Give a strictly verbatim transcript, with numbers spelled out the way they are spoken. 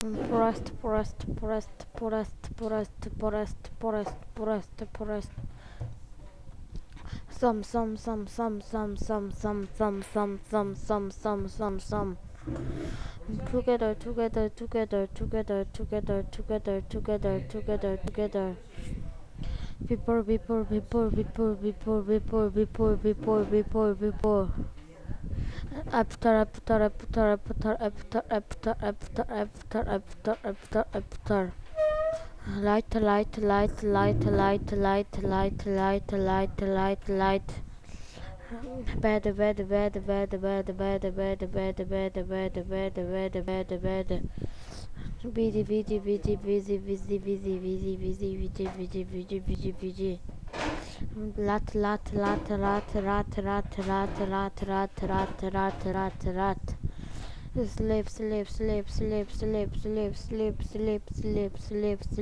Forest, forest, forest, forest, forest, forest, forest, forest, forest. Some, some, some, some, some, some, some, some, some, some, some, some, some, some. Together, together, together, together, together, together, together, together, together. Before, before, before, before, before, before, before, before, before, before. After, after, after, after, after, after, after, after, after, after, after. Light, light, light, light, light, light, light, light, light, light, light. Bad, bad, bad, bad, bad, bad, bad, bad, bad, bad, bad, bad, bad, bad. Busy, busy, busy, busy, busy, busy, busy, busy, busy, busy, busy, busy, busy. Lat, lat, lat, rat, rat, rat, rat, rat, rat, rat, rat, rat, rat. Sleep, sleep, sleep, sleep, sleep, sleep, sleep, sleep, sleep, sleep, sleep, sleep.